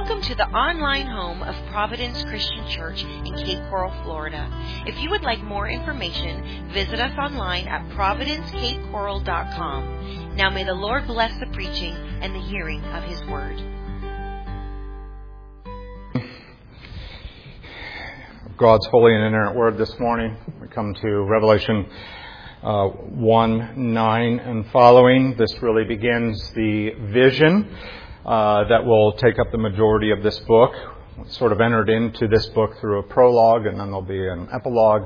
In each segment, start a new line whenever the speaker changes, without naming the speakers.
Welcome to the online home of Providence Christian Church in Cape Coral, Florida. If you would like more information, visit us online at providencecapecoral.com. Now may the Lord bless the preaching and the hearing of His Word.
God's holy and inerrant Word this morning. We come to Revelation 1:9 and following. This really begins the vision that will take up the majority of this book. We sort of entered into this book through a prologue, and then there'll be an epilogue.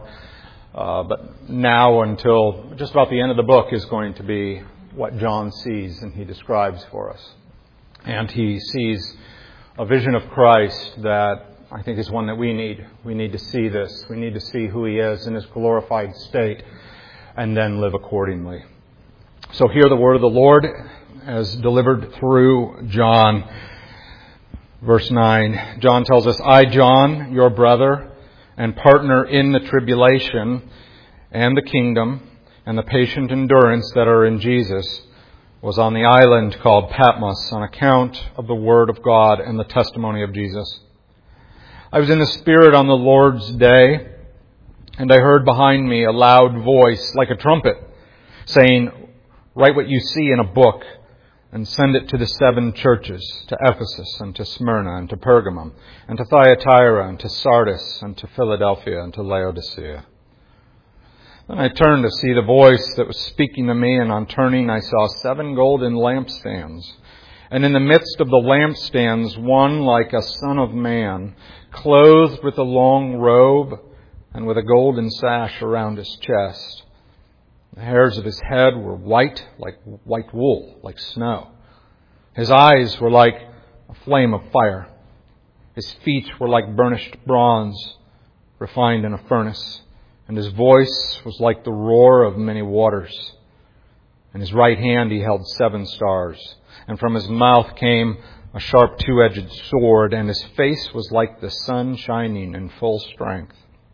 But now until just about the end of the book is going to be what John sees and he describes for us. And he sees a vision of Christ that I think is one that we need. We need to see this. We need to see who he is in his glorified state and then live accordingly. So hear the word of the Lord as delivered through John. Verse 9, John tells us, I, John, your brother and partner in the tribulation and the kingdom and the patient endurance that are in Jesus, was on the island called Patmos on account of the word of God and the testimony of Jesus. I was in the Spirit on the Lord's day, and I heard behind me a loud voice like a trumpet, saying, write what you see in a book and send it to the 7 churches, to Ephesus and to Smyrna and to Pergamum and to Thyatira and to Sardis and to Philadelphia and to Laodicea. Then I turned to see the voice that was speaking to me, and on turning I saw 7 golden lampstands. And in the midst of the lampstands, one like a son of man, clothed with a long robe and with a golden sash around his chest. The hairs of his head were white, like white wool, like snow. His eyes were like a flame of fire. His feet were like burnished bronze, refined in a furnace. And his voice was like the roar of many waters. In his right hand he held 7 stars. And from his mouth came a sharp 2-edged sword, and his face was like the sun shining in full strength.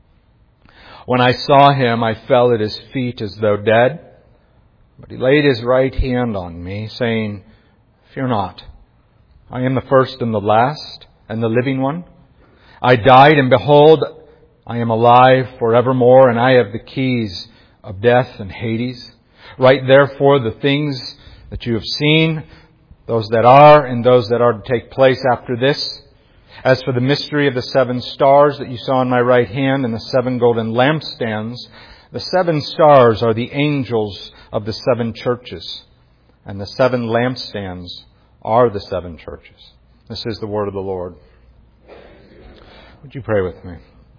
When I saw him, I fell at his feet as though dead. But he laid his right hand on me, saying, fear not. I am the first and the last, and the living one. I died, and behold, I am alive forevermore, and I have the keys of death and Hades. Write therefore the things that you have seen, those that are and those that are to take place after this. As for the mystery of the 7 stars that you saw in my right hand and the 7 golden lampstands, the 7 stars are the angels of the 7 churches, and the 7 lampstands are the 7 churches. This is the word of the Lord. Would you pray with me?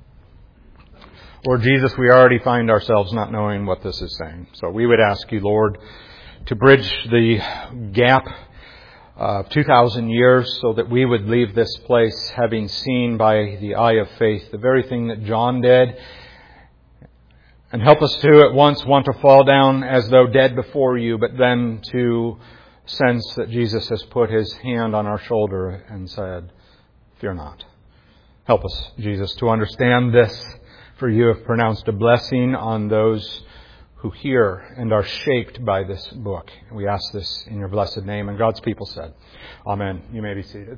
Lord Jesus, we already find ourselves not knowing what this is saying. So we would ask you, Lord, to bridge the gap of 2,000 years so that we would leave this place having seen by the eye of faith the very thing that John did, and help us to at once want to fall down as though dead before you, but then to sense that Jesus has put his hand on our shoulder and said, fear not. Help us, Jesus, to understand this, for you have pronounced a blessing on those who hear and are shaped by this book. We ask this in your blessed name. And God's people said, amen. You may be seated.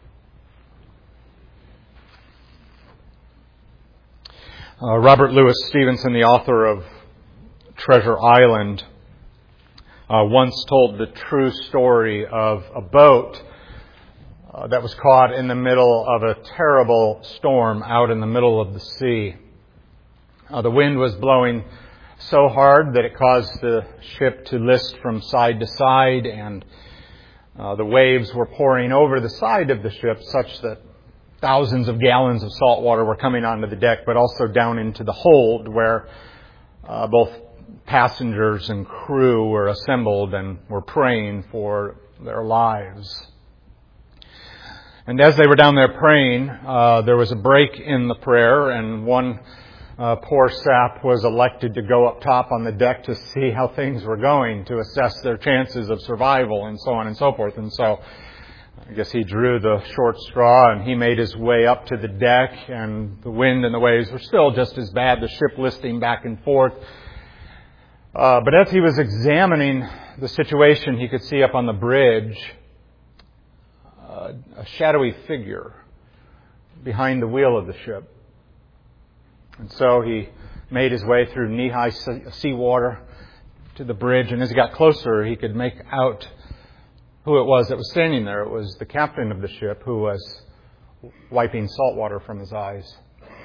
Robert Louis Stevenson, the author of Treasure Island, once told the true story of a boat that was caught in the middle of a terrible storm out in the middle of the sea. The wind was blowing so hard that it caused the ship to list from side to side, and the waves were pouring over the side of the ship such that thousands of gallons of salt water were coming onto the deck, but also down into the hold where both passengers and crew were assembled and were praying for their lives. And as they were down there praying, there was a break in the prayer, and one poor sap was elected to go up top on the deck to see how things were going, to assess their chances of survival and so on and so forth. And so I guess he drew the short straw, and he made his way up to the deck, and the wind and the waves were still just as bad, the ship listing back and forth. But as he was examining the situation, he could see up on the bridge a shadowy figure behind the wheel of the ship. And so he made his way through knee-high seawater to the bridge, and as he got closer, he could make out who it was that was standing there. It was the captain of the ship who was wiping salt water from his eyes.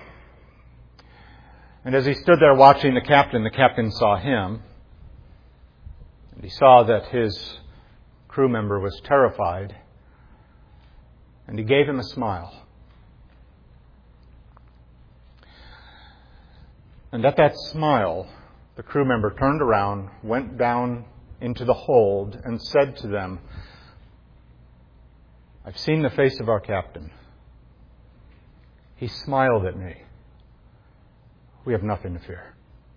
And as he stood there watching the captain saw him. And he saw that his crew member was terrified. And he gave him a smile. And at that smile, the crew member turned around, went down into the hold, and said to them, "I've seen the face of our captain. He smiled at me. We have nothing to fear."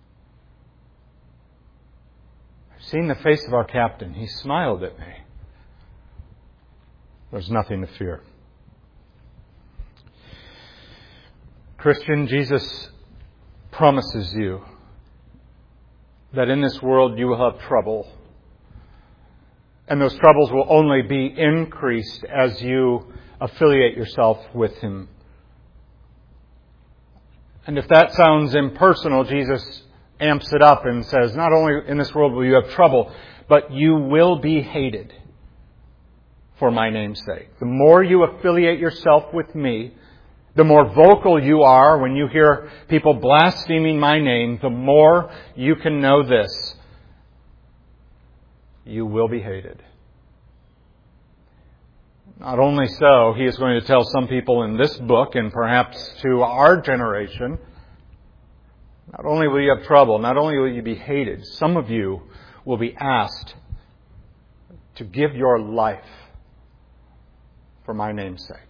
I've seen the face of our captain. He smiled at me. There's nothing to fear. Christian, Jesus promises you that in this world you will have trouble. And those troubles will only be increased as you affiliate yourself with Him. And if that sounds impersonal, Jesus amps it up and says, not only in this world will you have trouble, but you will be hated for my name's sake. The more you affiliate yourself with me, the more vocal you are when you hear people blaspheming my name, the more you can know this: you will be hated. Not only so, he is going to tell some people in this book, and perhaps to our generation, not only will you have trouble, not only will you be hated, some of you will be asked to give your life for my name's sake.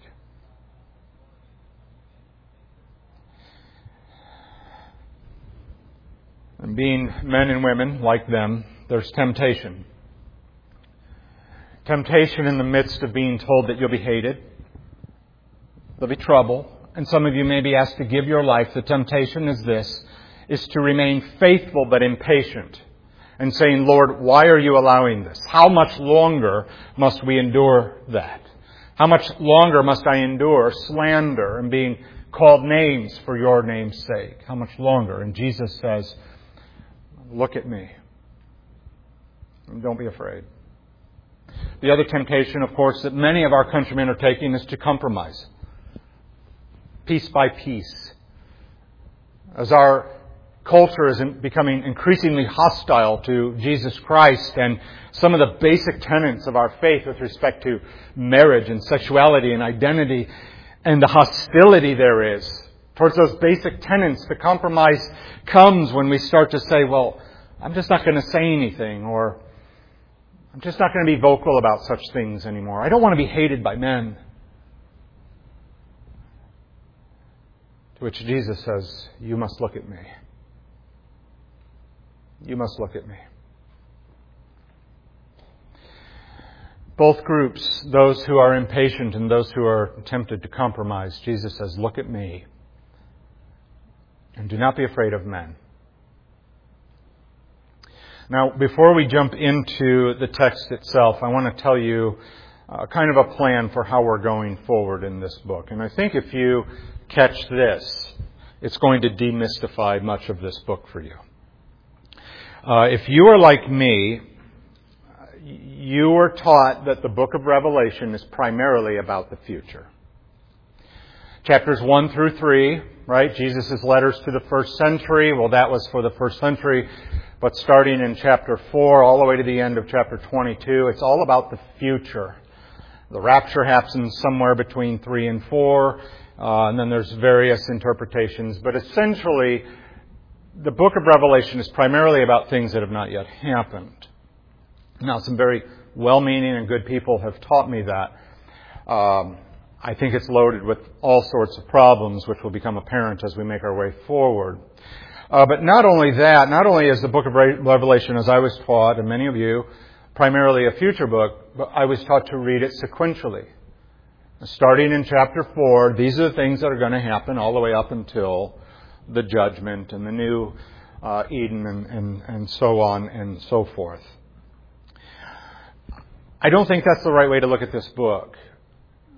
And being men and women like them, there's temptation. Temptation in the midst of being told that you'll be hated. There'll be trouble. And some of you may be asked to give your life. The temptation is this, is to remain faithful but impatient. And saying, Lord, why are you allowing this? How much longer must we endure that? How much longer must I endure slander and being called names for your name's sake? How much longer? And Jesus says, look at me. And don't be afraid. The other temptation, of course, that many of our countrymen are taking is to compromise. Piece by piece. As our culture is becoming increasingly hostile to Jesus Christ and some of the basic tenets of our faith with respect to marriage and sexuality and identity and the hostility there is towards those basic tenets, the compromise comes when we start to say, well, I'm just not going to say anything, or I'm just not going to be vocal about such things anymore. I don't want to be hated by men. To which Jesus says, you must look at me. You must look at me. Both groups, those who are impatient and those who are tempted to compromise, Jesus says, look at me. And do not be afraid of men. Now, before we jump into the text itself, I want to tell you kind of a plan for how we're going forward in this book. And I think if you catch this, it's going to demystify much of this book for you. If you are like me, you were taught that the book of Revelation is primarily about the future. Chapters 1 through 3, right? Jesus' letters to the first century. Well, that was for the first century. But starting in chapter 4 all the way to the end of chapter 22, it's all about the future. The rapture happens somewhere between 3 and 4. And then there's various interpretations. But essentially, the book of Revelation is primarily about things that have not yet happened. Now, some very well-meaning and good people have taught me that. I think it's loaded with all sorts of problems, which will become apparent as we make our way forward. But not only that, not only is the book of Revelation, as I was taught, and many of you, primarily a future book, but I was taught to read it sequentially. Starting in chapter 4, these are the things that are going to happen all the way up until the judgment and the new Eden and so on and so forth. I don't think that's the right way to look at this book.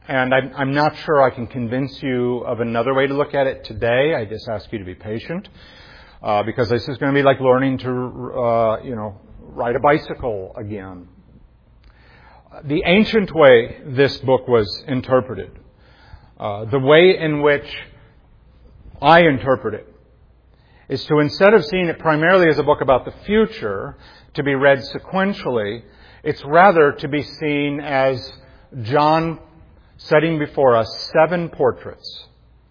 And I'm not sure I can convince you of another way to look at it today. I just ask you to be patient, because this is going to be like learning to, ride a bicycle again. The ancient way this book was interpreted, the way in which I interpret it, is to, instead of seeing it primarily as a book about the future, to be read sequentially, it's rather to be seen as John setting before us 7 portraits,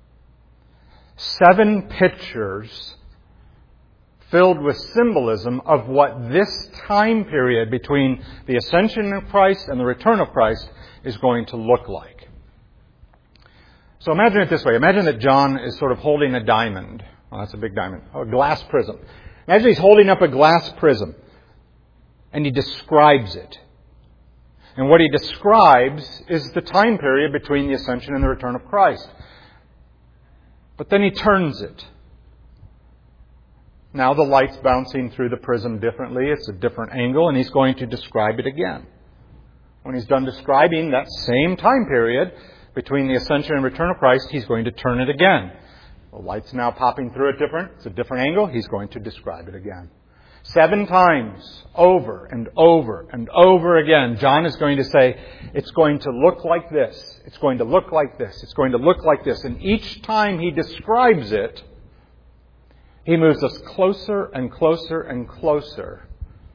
7 pictures filled with symbolism of what this time period between the ascension of Christ and the return of Christ is going to look like. So imagine it this way. Imagine that John is sort of holding a diamond. Well, that's a big diamond. A glass prism. Imagine he's holding up a glass prism and he describes it. And what he describes is the time period between the ascension and the return of Christ. But then he turns it. Now the light's bouncing through the prism differently. It's a different angle, and he's going to describe it again. When he's done describing that same time period between the ascension and return of Christ, he's going to turn it again. The light's now popping through it's a different angle. He's going to describe it again. 7 times, over and over and over again, John is going to say, it's going to look like this. It's going to look like this. It's going to look like this. And each time he describes it, he moves us closer and closer and closer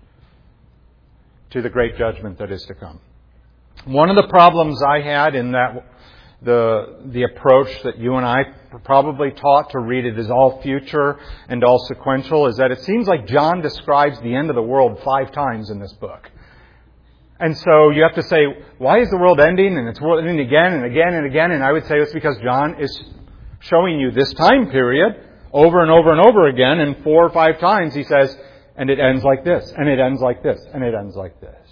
to the great judgment that is to come. One of the problems I had in that the approach that you and I probably taught to read it as all future and all sequential is that it seems like John describes the end of the world 5 times in this book. And so you have to say, why is the world ending? And it's ending again and again and again. And I would say it's because John is showing you this time period over and over and over again. And 4 or 5 times he says, and it ends like this, and it ends like this, and it ends like this.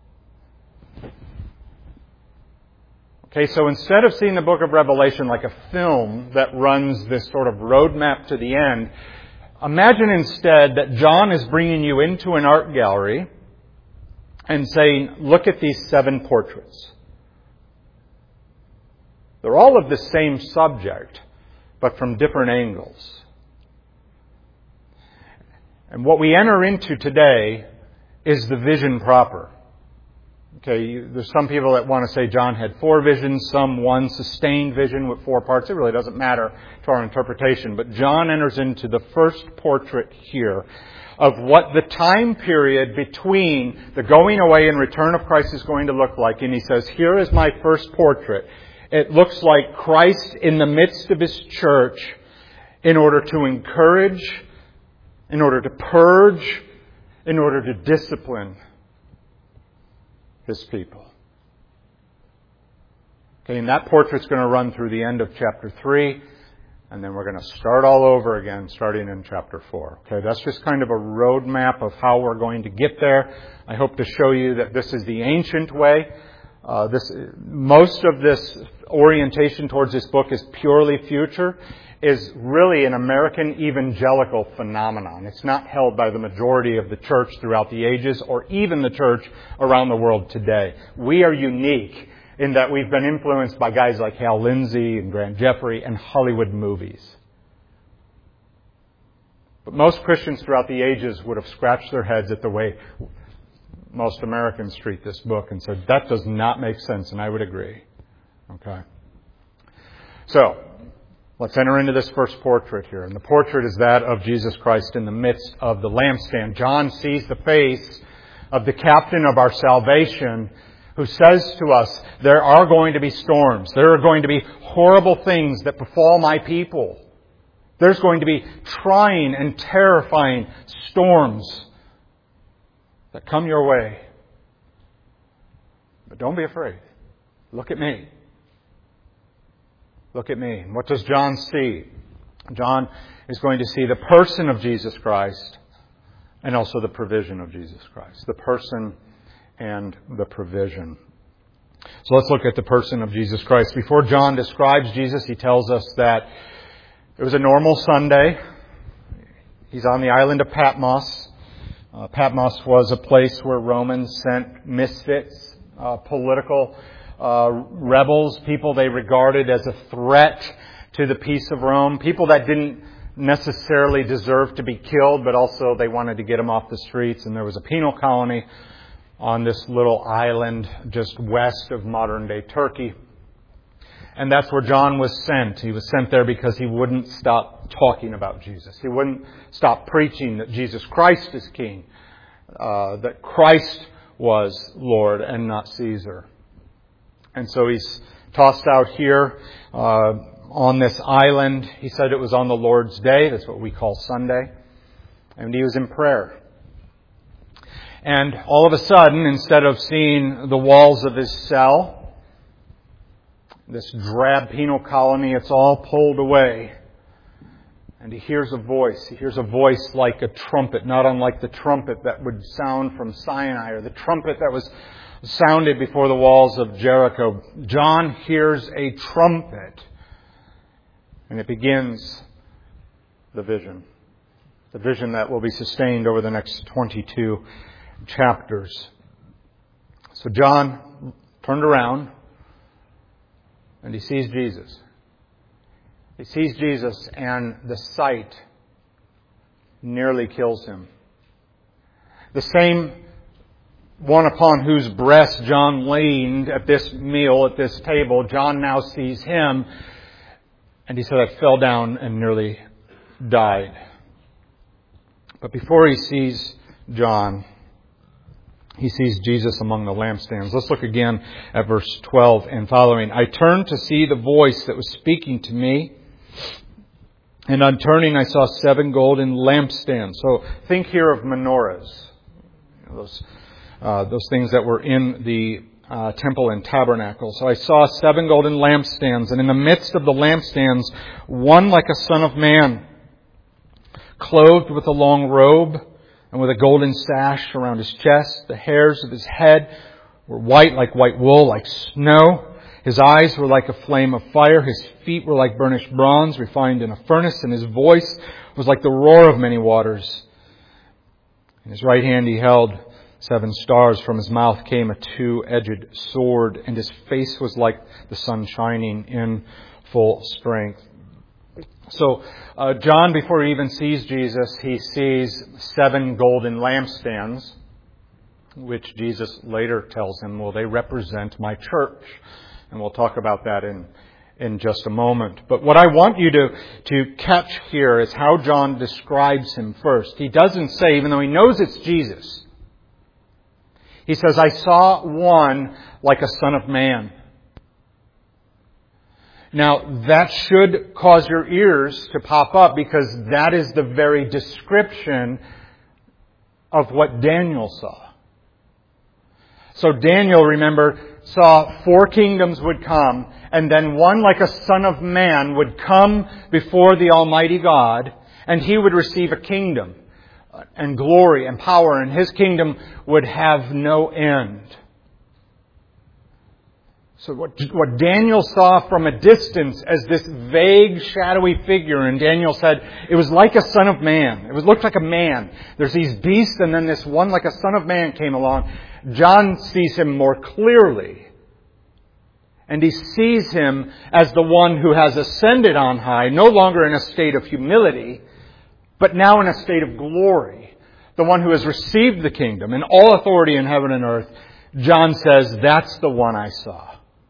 Okay, so instead of seeing the book of Revelation like a film that runs this sort of roadmap to the end, imagine instead that John is bringing you into an art gallery and saying, look at these 7 portraits. They're all of the same subject, but from different angles. And what we enter into today is the vision proper. Okay, there's some people that want to say John had 4 visions, some 1 sustained vision with 4 parts. It really doesn't matter to our interpretation. But John enters into the first portrait here of what the time period between the going away and return of Christ is going to look like. And he says, here is my first portrait. It looks like Christ in the midst of His church in order to encourage, in order to purge, in order to discipline His people. Okay, and that portrait's going to run through the end of chapter 3, and then we're going to start all over again, starting in chapter 4. Okay, that's just kind of a roadmap of how we're going to get there. I hope to show you that this is the ancient way. Most of this orientation towards this book is purely future, is really an American evangelical phenomenon. It's not held by the majority of the church throughout the ages or even the church around the world today. We are unique in that we've been influenced by guys like Hal Lindsey and Grant Jeffrey and Hollywood movies. But most Christians throughout the ages would have scratched their heads at the way most Americans treat this book and said, that does not make sense, and I would agree. Okay. So, let's enter into this first portrait here. And the portrait is that of Jesus Christ in the midst of the lampstand. John sees the face of the captain of our salvation who says to us, there are going to be storms. There are going to be horrible things that befall my people. There's going to be trying and terrifying storms that come your way. But don't be afraid. Look at me. Look at me. What does John see? John is going to see the person of Jesus Christ and also the provision of Jesus Christ. The person and the provision. So let's look at the person of Jesus Christ. Before John describes Jesus, he tells us that it was a normal Sunday. He's on the island of Patmos. Patmos was a place where Romans sent misfits, political rebels, people they regarded as a threat to the peace of Rome, people that didn't necessarily deserve to be killed, but also they wanted to get them off the streets. And there was a penal colony on this little island just west of modern-day Turkey. And that's where John was sent. He was sent there because he wouldn't stop talking about Jesus. He wouldn't stop preaching that Jesus Christ is King, that Christ was Lord and not Caesar. And so he's tossed out here on this island. He said it was on the Lord's Day. That's what we call Sunday. And he was in prayer. And all of a sudden, instead of seeing the walls of his cell, this drab penal colony, it's all pulled away. And he hears a voice. He hears a voice like a trumpet, not unlike the trumpet that would sound from Sinai, or the trumpet that was sounded before the walls of Jericho. John hears a trumpet. And it begins the vision that will be sustained over the next 22 chapters. So John turned around and he sees Jesus. He sees Jesus, and the sight nearly kills him. The same one upon whose breast John leaned at this meal, at this table, John now sees him, and he said, I fell down and nearly died. But before he sees John, he sees Jesus among the lampstands. Let's look again at verse 12 and following. I turned to see the voice that was speaking to me, and on turning I saw 7 golden lampstands. So think here of menorahs. Those things that were in the temple and tabernacle. So I saw 7 golden lampstands, and in the midst of the lampstands, one like a son of man, clothed with a long robe and with a golden sash around his chest. The hairs of his head were white like white wool, like snow. His eyes were like a flame of fire. His feet were like burnished bronze refined in a furnace, and his voice was like the roar of many waters. In his right hand he held 7 stars. From his mouth came a 2-edged sword, and his face was like the sun shining in full strength. So John, before he even sees Jesus, he sees 7 golden lampstands, which Jesus later tells him, well, they represent my church. And we'll talk about that in just a moment. But what I want you to catch here is how John describes him first. He doesn't say, even though he knows it's Jesus, he says, I saw one like a son of man. Now, that should cause your ears to pop up, because that is the very description of what Daniel saw. So Daniel, remember, saw 4 kingdoms would come, and then one like a son of man would come before the Almighty God, and he would receive a kingdom and glory and power, and his kingdom would have no end. So what Daniel saw from a distance as this vague, shadowy figure, and Daniel said it was like a son of man. It looked like a man. There's these beasts, and then this one like a son of man came along. John sees him more clearly. And he sees him as the one who has ascended on high, no longer in a state of humility, but now in a state of glory. The one who has received the kingdom and all authority in heaven and earth. John says, that's the one I saw.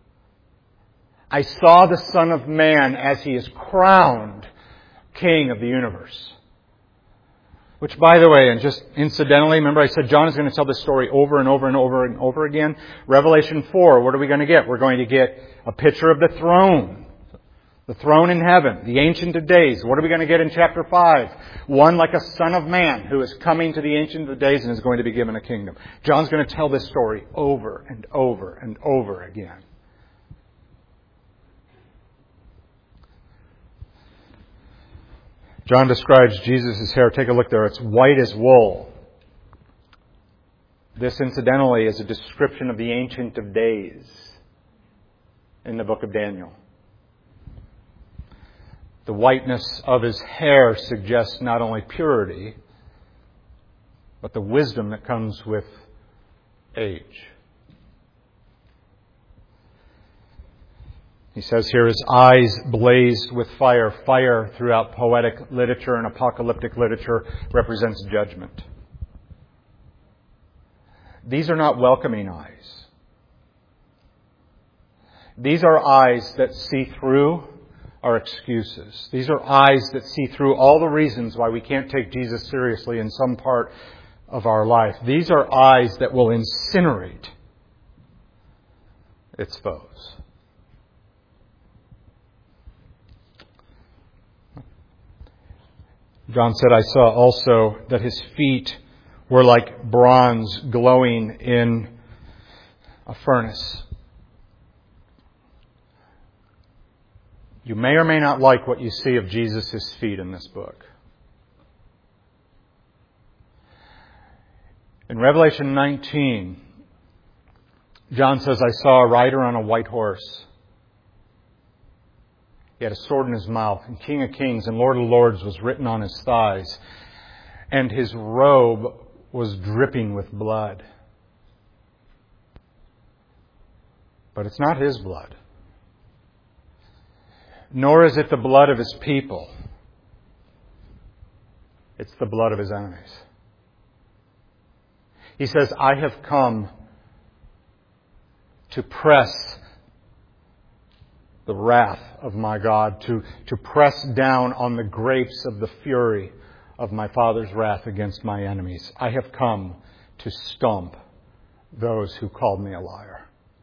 I saw the Son of Man as he is crowned King of the universe. Which, by the way, and just incidentally, remember I said John is going to tell this story over and over and over and over again. Revelation 4, what are we going to get? We're going to get a picture of the throne. The throne in heaven. The Ancient of Days. What are we going to get in chapter 5? One like a Son of Man who is coming to the Ancient of Days and is going to be given a kingdom. John's going to tell this story over and over and over again. John describes Jesus' hair. Take a look there. It's white as wool. This, incidentally, is a description of the Ancient of Days in the book of Daniel. The whiteness of his hair suggests not only purity, but the wisdom that comes with age. He says here, his eyes blazed with fire. Fire throughout poetic literature and apocalyptic literature represents judgment. These are not welcoming eyes. These are eyes that see through our excuses. These are eyes that see through all the reasons why we can't take Jesus seriously in some part of our life. These are eyes that will incinerate its foes. John said, I saw also that his feet were like bronze glowing in a furnace. You may or may not like what you see of Jesus' feet in this book. In Revelation 19, John says, I saw a rider on a white horse. He had a sword in his mouth, and King of Kings and Lord of Lords was written on his thighs, and his robe was dripping with blood. But it's not his blood. Nor is it the blood of his people. It's the blood of his enemies. He says, I have come to press the wrath of my God, to press down on the grapes of the fury of my Father's wrath against my enemies. I have come to stomp those who called me a liar.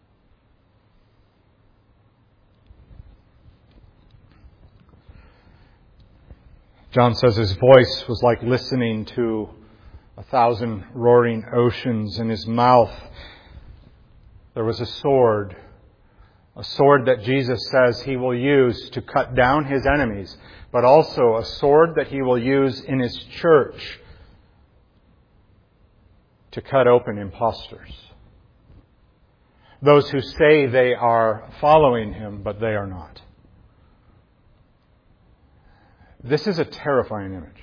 John says his voice was like listening to 1,000 roaring oceans. In his mouth there was a sword that Jesus says he will use to cut down his enemies, but also a sword that he will use in his church to cut open impostors. Those who say they are following him, but they are not. This is a terrifying image.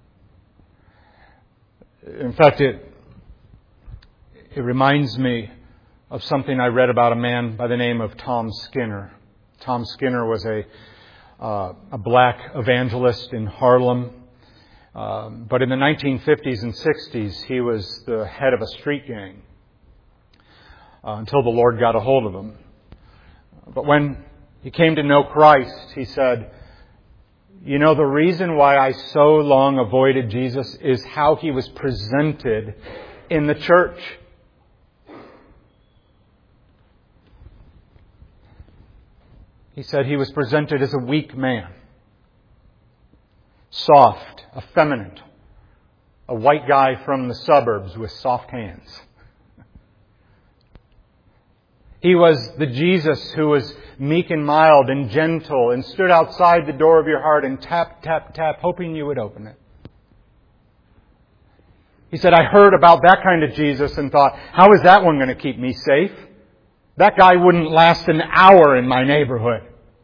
In fact, it reminds me of something I read about a man by the name of Tom Skinner. Tom Skinner was a black evangelist in Harlem. But in the 1950s and 60s, he was the head of a street gang until the Lord got a hold of him. But when he came to know Christ, he said, you know, the reason why I so long avoided Jesus is how he was presented in the church. He said he was presented as a weak man, soft, effeminate, a white guy from the suburbs with soft hands. He was the Jesus who was meek and mild and gentle and stood outside the door of your heart and tap, tap, tap, hoping you would open it. He said, I heard about that kind of Jesus and thought, how is that one going to keep me safe? That guy wouldn't last an hour in my neighborhood.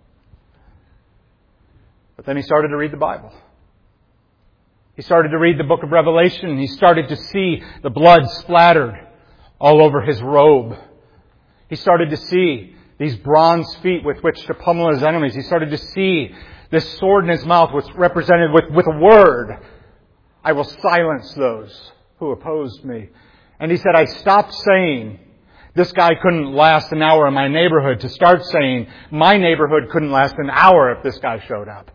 But then he started to read the Bible. He started to read the book of Revelation. He started to see the blood splattered all over his robe. He started to see these bronze feet with which to pummel his enemies. He started to see this sword in his mouth was represented with a word. I will silence those who opposed me. And he said, I stopped saying this guy couldn't last an hour in my neighborhood to start saying my neighborhood couldn't last an hour if this guy showed up.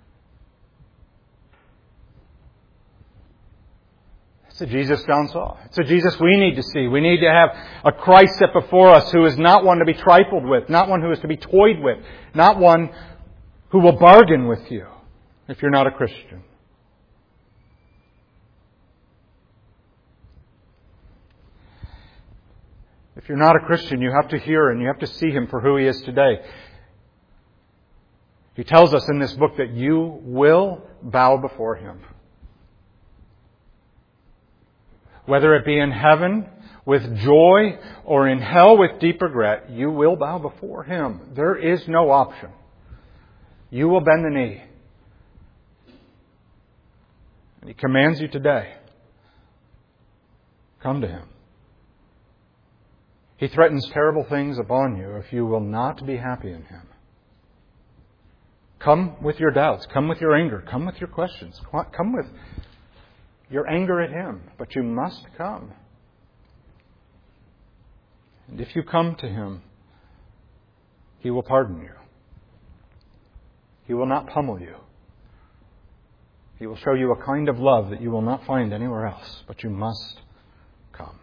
It's a Jesus John saw. It's a Jesus we need to see. We need to have a Christ set before us who is not one to be trifled with, not one who is to be toyed with, not one who will bargain with you if you're not a Christian. If you're not a Christian, you have to hear and you have to see Him for who He is today. He tells us in this book that you will bow before Him. Whether it be in heaven with joy or in hell with deep regret, you will bow before Him. There is no option. You will bend the knee. And He commands you today. Come to Him. He threatens terrible things upon you if you will not be happy in Him. Come with your doubts. Come with your anger. Come with your questions. Come with your anger at Him. But you must come. And if you come to Him, He will pardon you. He will not pummel you. He will show you a kind of love that you will not find anywhere else. But you must come.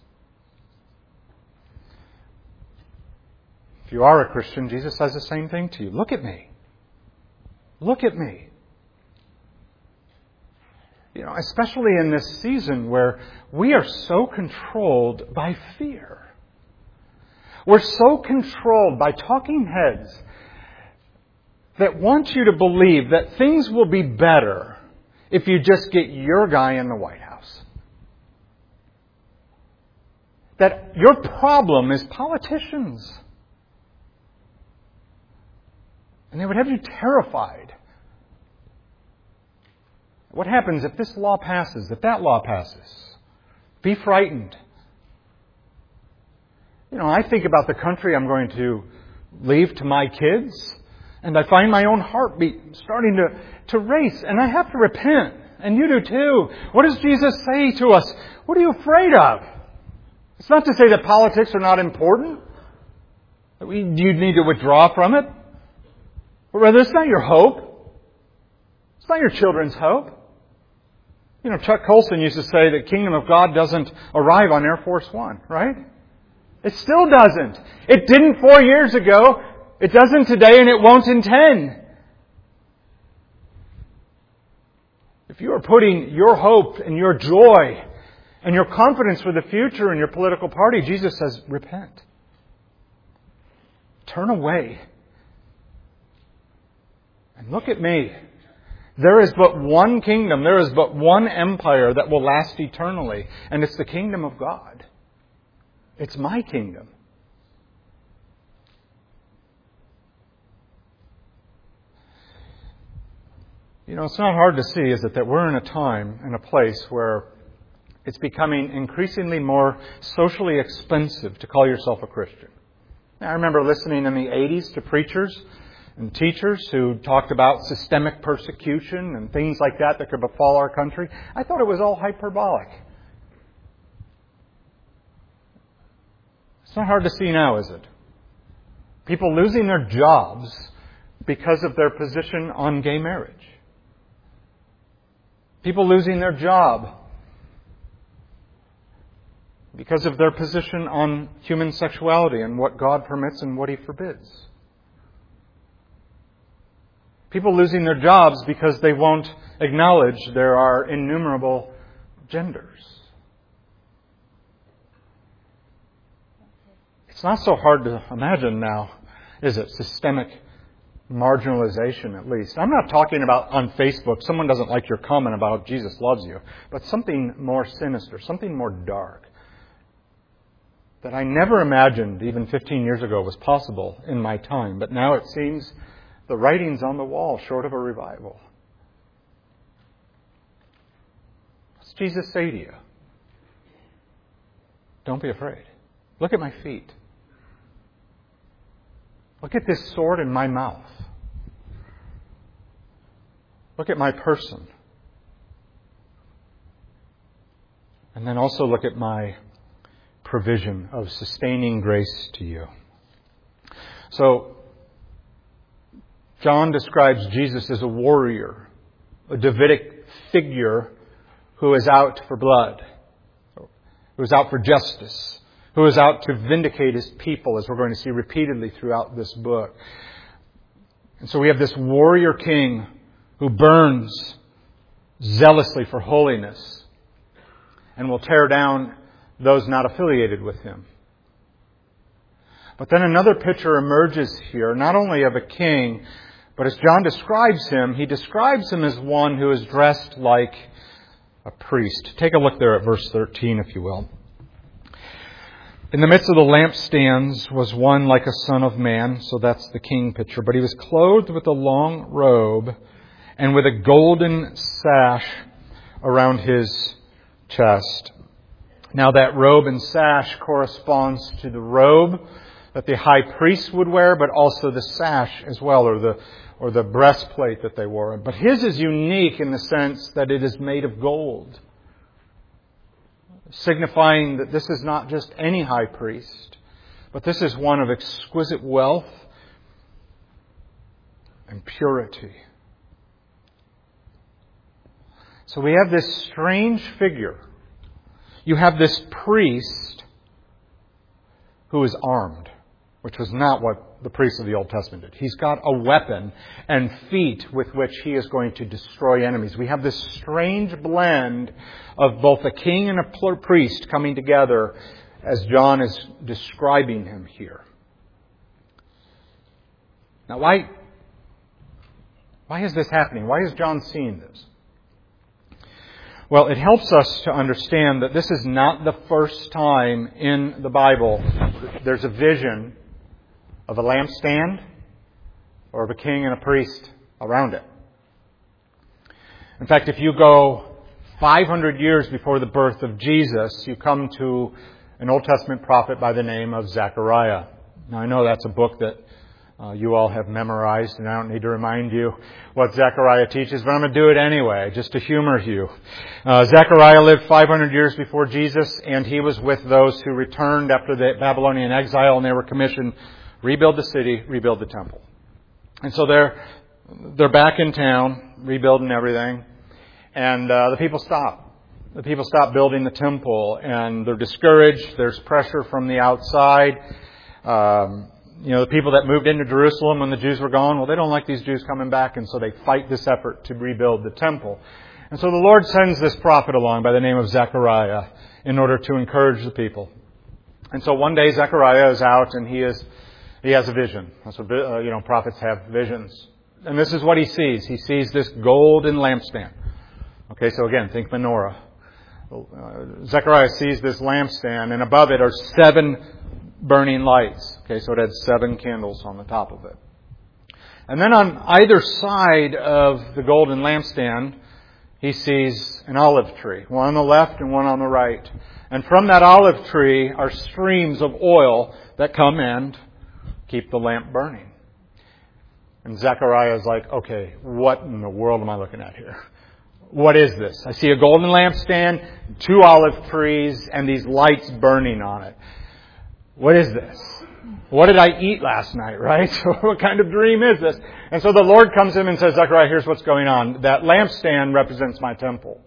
If you are a Christian, Jesus says the same thing to you. Look at me. Look at me. You know, especially in this season where we are so controlled by fear. We're so controlled by talking heads that want you to believe that things will be better if you just get your guy in the White House. That your problem is politicians. And they would have you terrified. What happens if this law passes, if that law passes? Be frightened. You know, I think about the country I'm going to leave to my kids, and I find my own heartbeat starting to race, and I have to repent. And you do too. What does Jesus say to us? What are you afraid of? It's not to say that politics are not important. You need to withdraw from it. But rather, it's not your hope. It's not your children's hope. You know, Chuck Colson used to say the kingdom of God doesn't arrive on Air Force One, right? It still doesn't. It didn't 4 years ago. It doesn't today, and it won't in 10. If you are putting your hope and your joy and your confidence for the future in your political party, Jesus says, repent. Turn away. And look at me. There is but one kingdom, there is but one empire that will last eternally, and it's the kingdom of God. It's my kingdom. You know, it's not hard to see, is it, that we're in a time and a place where it's becoming increasingly more socially expensive to call yourself a Christian. Now, I remember listening in the 80s to preachers and teachers who talked about systemic persecution and things like that could befall our country. I thought it was all hyperbolic. It's not hard to see now, is it? People losing their jobs because of their position on gay marriage. People losing their job because of their position on human sexuality and what God permits and what He forbids. People losing their jobs because they won't acknowledge there are innumerable genders. It's not so hard to imagine now, is it? Systemic marginalization, at least. I'm not talking about on Facebook, someone doesn't like your comment about Jesus loves you, but something more sinister, something more dark that I never imagined even 15 years ago was possible in my time. But now it seems the writing's on the wall short of a revival. What's Jesus say to you? Don't be afraid. Look at my feet. Look at this sword in my mouth. Look at my person. And then also look at my provision of sustaining grace to you. So, John describes Jesus as a warrior, a Davidic figure who is out for blood, who is out for justice, who is out to vindicate His people, as we're going to see repeatedly throughout this book. And so we have this warrior king who burns zealously for holiness and will tear down those not affiliated with him. But then another picture emerges here, not only of a king, but as John describes him, he describes him as one who is dressed like a priest. Take a look there at verse 13, if you will. In the midst of the lampstands was one like a son of man, so that's the king picture. But he was clothed with a long robe and with a golden sash around his chest. Now that robe and sash corresponds to the robe that the high priest would wear, but also the sash as well, or the breastplate that they wore. But his is unique in the sense that it is made of gold, signifying that this is not just any high priest, but this is one of exquisite wealth and purity. So we have this strange figure. You have this priest who is armed, which was not what the priests of the Old Testament did. He's got a weapon and feet with which he is going to destroy enemies. We have this strange blend of both a king and a priest coming together as John is describing him here. Now, why is this happening? Why is John seeing this? Well, it helps us to understand that this is not the first time in the Bible there's a vision of a lampstand or of a king and a priest around it. In fact, if you go 500 years before the birth of Jesus, you come to an Old Testament prophet by the name of Zechariah. Now, I know that's a book that you all have memorized, and I don't need to remind you what Zechariah teaches, but I'm going to do it anyway, just to humor you. Zechariah lived 500 years before Jesus, and he was with those who returned after the Babylonian exile, and they were commissioned, rebuild the city, rebuild the temple. And so they're back in town, rebuilding everything, and the people stop. The people stop building the temple, and they're discouraged. There's pressure from the outside. The people that moved into Jerusalem when the Jews were gone, well, they don't like these Jews coming back, and so they fight this effort to rebuild the temple. And so the Lord sends this prophet along by the name of Zechariah in order to encourage the people. And so one day Zechariah is out, and he has a vision. That's what prophets have visions. And this is what he sees. He sees this golden lampstand. Okay, so again, think menorah. Zechariah sees this lampstand, and above it are 7 burning lights. Okay, so it had 7 candles on the top of it. And then on either side of the golden lampstand, he sees an olive tree, one on the left and one on the right. And from that olive tree are streams of oil that come and keep the lamp burning. And Zechariah is like, okay, what in the world am I looking at here? What is this? I see a golden lampstand, 2 olive trees, and these lights burning on it. What is this? What did I eat last night, right? What kind of dream is this? And so the Lord comes in and says, Zechariah, here's what's going on. That lampstand represents my temple.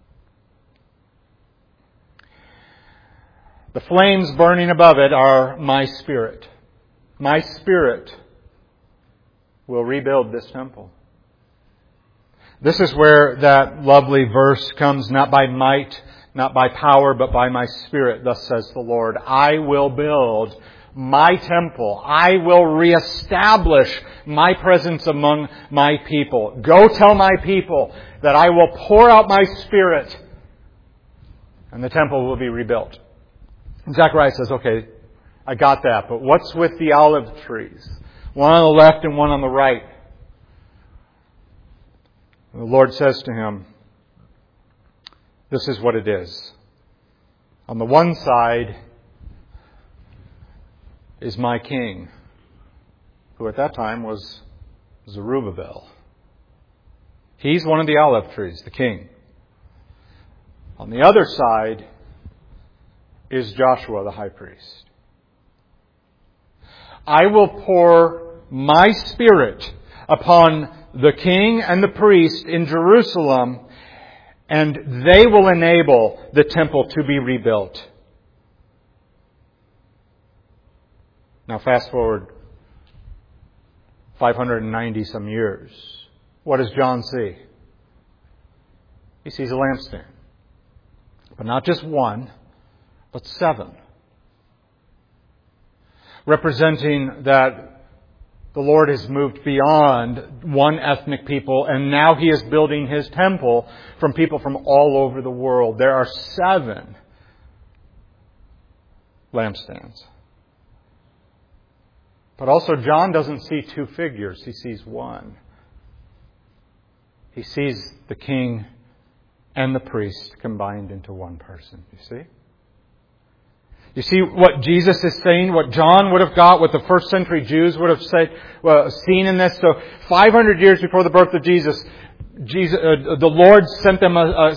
The flames burning above it are my spirit. My spirit will rebuild this temple. This is where that lovely verse comes, not by might, not by power, but by my Spirit, thus says the Lord. I will build my temple. I will reestablish my presence among my people. Go tell my people that I will pour out my Spirit, and the temple will be rebuilt. And Zechariah says, okay, I got that, but what's with the olive trees? One on the left and one on the right. And the Lord says to him, this is what it is. On the one side is my king, who at that time was Zerubbabel. He's one of the olive trees, the king. On the other side is Joshua, the high priest. I will pour my Spirit upon the king and the priest in Jerusalem, and they will enable the temple to be rebuilt. Now fast forward 590 some years. What does John see? He sees a lampstand. But not just one, but 7. Representing that the Lord has moved beyond one ethnic people, and now He is building His temple from people from all over the world. There are 7 lampstands. But also John doesn't see 2 figures. He sees one. He sees the king and the priest combined into one person. You see? You see what Jesus is saying, what John would have got, what the first century Jews would have seen in this. So 500 years before the birth of Jesus, the Lord sent them a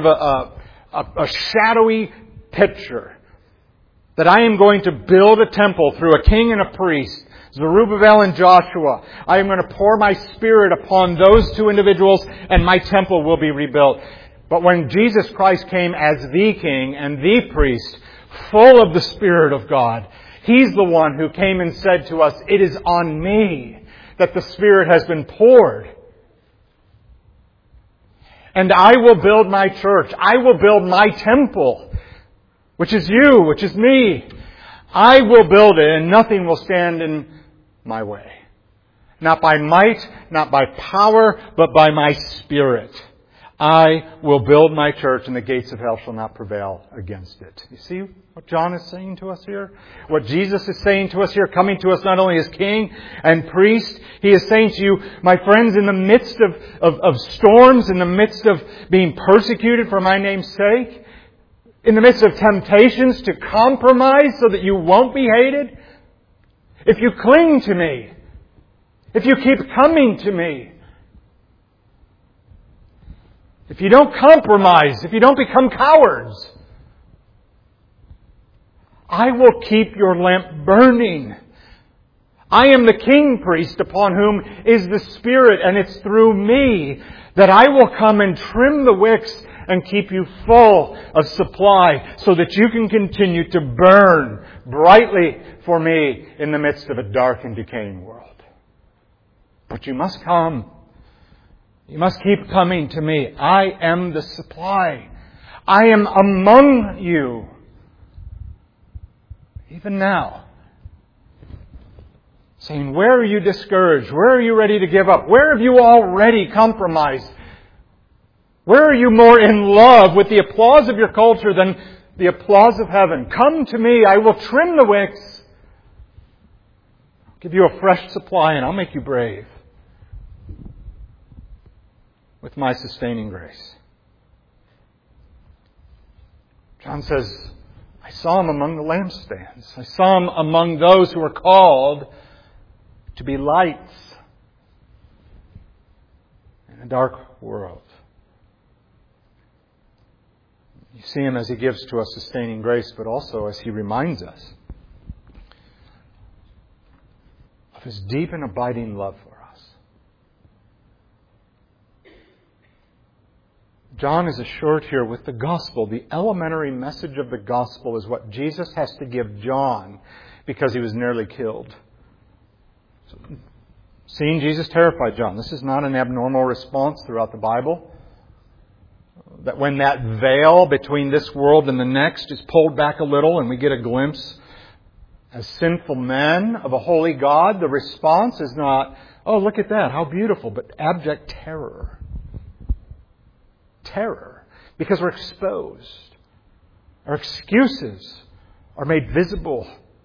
shadowy picture that I am going to build a temple through a king and a priest, Zerubbabel and Joshua. I am going to pour my Spirit upon those two individuals and my temple will be rebuilt. But when Jesus Christ came as the king and the priest, full of the Spirit of God, He's the one who came and said to us, it is on me that the Spirit has been poured. And I will build my church. I will build my temple, which is you, which is me. I will build it and nothing will stand in my way. Not by might, not by power, but by my Spirit. I will build my church and the gates of hell shall not prevail against it. You see what John is saying to us here? What Jesus is saying to us here, coming to us not only as king and priest, He is saying to you, my friends, in the midst of storms, in the midst of being persecuted for my name's sake, in the midst of temptations to compromise so that you won't be hated, if you cling to me, if you keep coming to me, if you don't compromise, if you don't become cowards, I will keep your lamp burning. I am the king priest upon whom is the Spirit, and it's through me that I will come and trim the wicks and keep you full of supply so that you can continue to burn brightly for me in the midst of a dark and decaying world. But you must come. You must keep coming to me. I am the supply. I am among you. Even now. Saying, where are you discouraged? Where are you ready to give up? Where have you already compromised? Where are you more in love with the applause of your culture than the applause of heaven? Come to me. I will trim the wicks. I'll give you a fresh supply and I'll make you brave. With my sustaining grace. John says, I saw Him among the lampstands. I saw Him among those who are called to be lights in a dark world. You see Him as He gives to us sustaining grace, but also as He reminds us of His deep and abiding love for us. John is assured here with the gospel. The elementary message of the gospel is what Jesus has to give John because he was nearly killed. So, seeing Jesus terrified John. This is not an abnormal response throughout the Bible. That when that veil between this world and the next is pulled back a little and we get a glimpse as sinful men of a holy God, the response is not, oh, look at that, how beautiful, but abject terror. Terror, because we're exposed. Our excuses are made visible.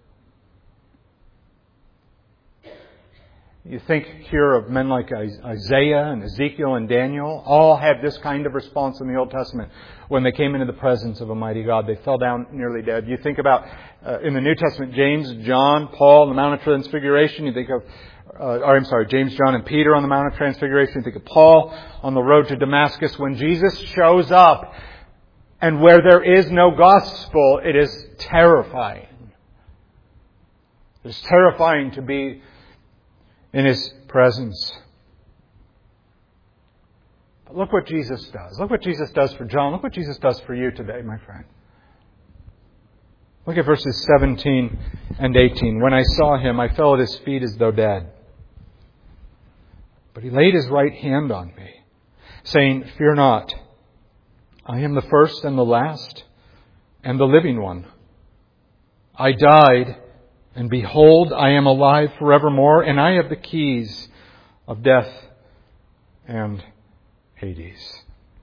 You think here of men like Isaiah and Ezekiel and Daniel, all had this kind of response in the Old Testament. When they came into the presence of a mighty God, they fell down nearly dead. You think about, in the New Testament, James, John, Paul on the Mount of Transfiguration. You think of James, John, and Peter on the Mount of Transfiguration. You think of Paul on the road to Damascus. When Jesus shows up, and where there is no gospel, it is terrifying. It's terrifying to be in His presence. But look what Jesus does. Look what Jesus does for John. Look what Jesus does for you today, my friend. Look at verses 17 and 18. When I saw Him, I fell at His feet as though dead. But He laid His right hand on me, saying, fear not. I am the first and the last and the living one. I died, and behold, I am alive forevermore, and I have the keys of death and Hades.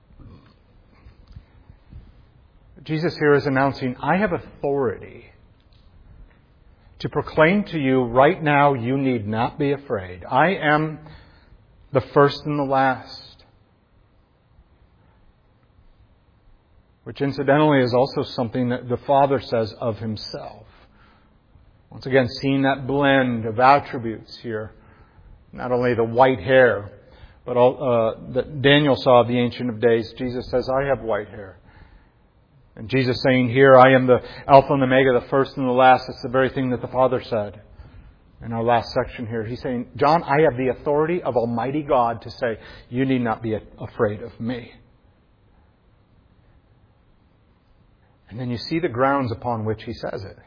Jesus here is announcing, I have authority to proclaim to you right now, you need not be afraid. I am the first and the last. which incidentally is also something that the Father says of Himself. Once again, seeing that blend of attributes here. Not only the white hair, but all that Daniel saw of the Ancient of Days. Jesus says, I have white hair. And Jesus saying here, I am the Alpha and Omega, the first and the last. It's the very thing that the Father said in our last section here. He's saying, John, I have the authority of Almighty God to say, you need not be afraid of me. And then you see the grounds upon which He says it.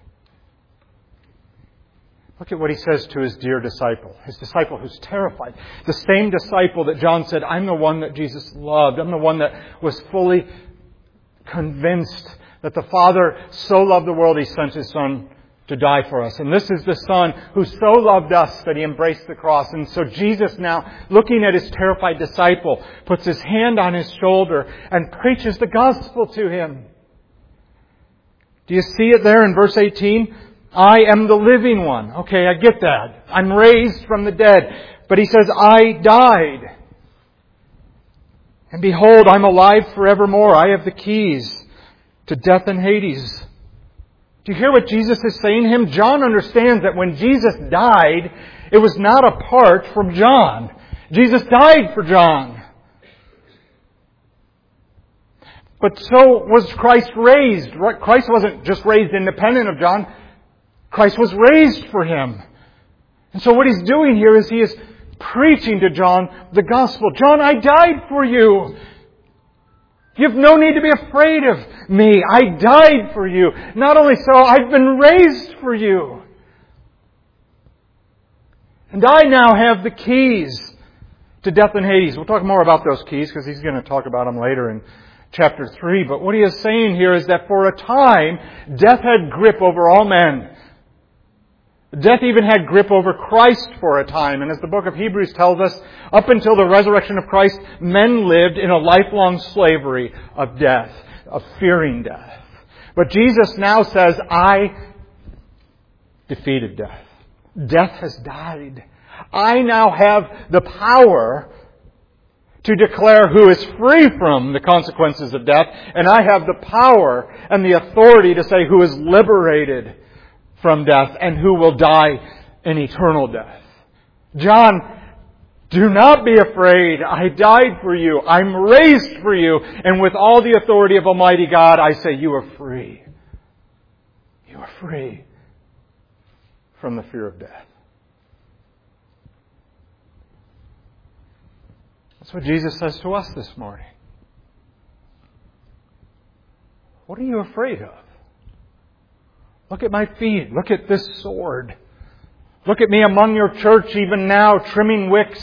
Look at what He says to His dear disciple. His disciple who's terrified. The same disciple that John said, I'm the one that Jesus loved. I'm the one that was fully convinced that the Father so loved the world He sent His Son to die for us. And this is the Son who so loved us that He embraced the cross. And so Jesus now, looking at His terrified disciple, puts His hand on his shoulder and preaches the gospel to him. Do you see it there in verse 18? I am the living one. Okay, I get that. I'm raised from the dead. But He says, I died. And behold, I'm alive forevermore. I have the keys to death and Hades. Do you hear what Jesus is saying to him? John understands that when Jesus died, it was not apart from John. Jesus died for John. But so was Christ raised. Christ wasn't just raised independent of John. Christ was raised for him. And so what He's doing here is He is preaching to John the gospel. John, I died for you. You have no need to be afraid of me. I died for you. Not only so, I've been raised for you. And I now have the keys to death and Hades. We'll talk more about those keys because He's going to talk about them later in chapter 3. But what He is saying here is that for a time, death had grip over all men. Death even had grip over Christ for a time. And as the book of Hebrews tells us, up until the resurrection of Christ, men lived in a lifelong slavery of death, of fearing death. But Jesus now says, I defeated death. Death has died. I now have the power to declare who is free from the consequences of death. And I have the power and the authority to say who is liberated from death and who will die an eternal death. John, do not be afraid. I died for you. I'm raised for you. And with all the authority of Almighty God, I say you are free. You are free from the fear of death. That's what Jesus says to us this morning. What are you afraid of? Look at my feet. Look at this sword. Look at me among your church even now, trimming wicks.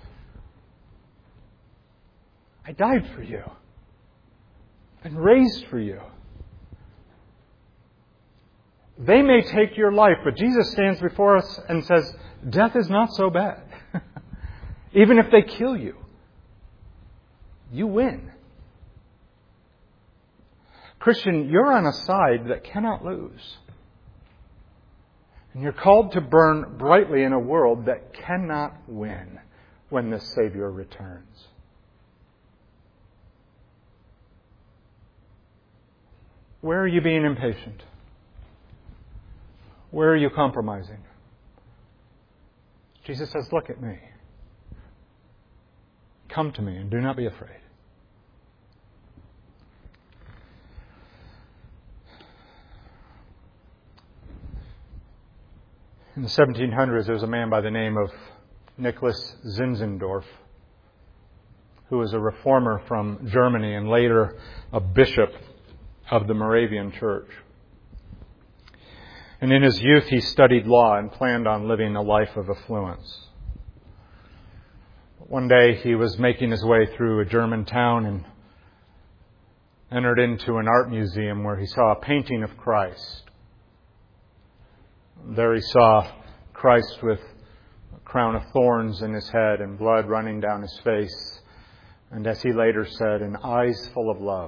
I died for you. And raised for you. They may take your life, but Jesus stands before us and says, death is not so bad. Even if they kill you, you win. Christian, you're on a side that cannot lose. And you're called to burn brightly in a world that cannot win when the Savior returns. Where are you being impatient? Where are you compromising? Jesus says, look at me. Come to me and do not be afraid. In the 1700s, there was a man by the name of Nicholas Zinzendorf, who was a reformer from Germany and later a bishop of the Moravian Church. And in his youth, he studied law and planned on living a life of affluence. One day, he was making his way through a German town and entered into an art museum where he saw a painting of Christ. There he saw Christ with a crown of thorns in his head and blood running down his face. And as he later said, and eyes full of love.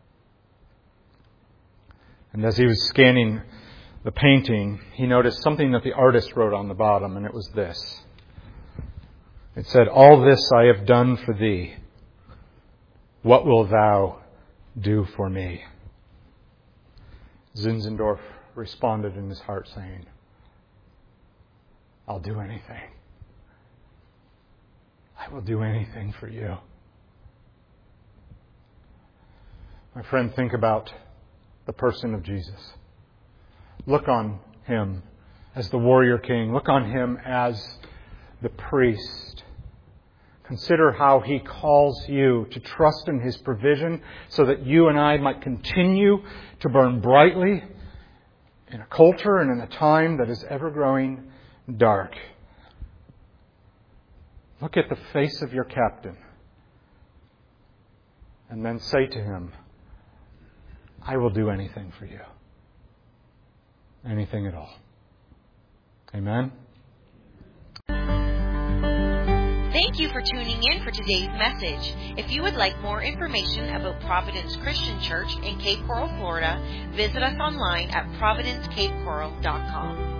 And as he was scanning the painting, he noticed something that the artist wrote on the bottom, and it was this. It said, all this I have done for thee. What wilt thou do for me? Zinzendorf responded in his heart saying, I'll do anything. I will do anything for you. My friend, think about the person of Jesus. Look on Him as the warrior king. Look on Him as the priest. Consider how He calls you to trust in His provision so that you and I might continue to burn brightly in a culture and in a time that is ever growing dark. Look at the face of your captain and then say to him, I will do anything for you. Anything at all. Amen?
Thank you for tuning in for today's message. If you would like more information about Providence Christian Church in Cape Coral, Florida, visit us online at providencecapecoral.com.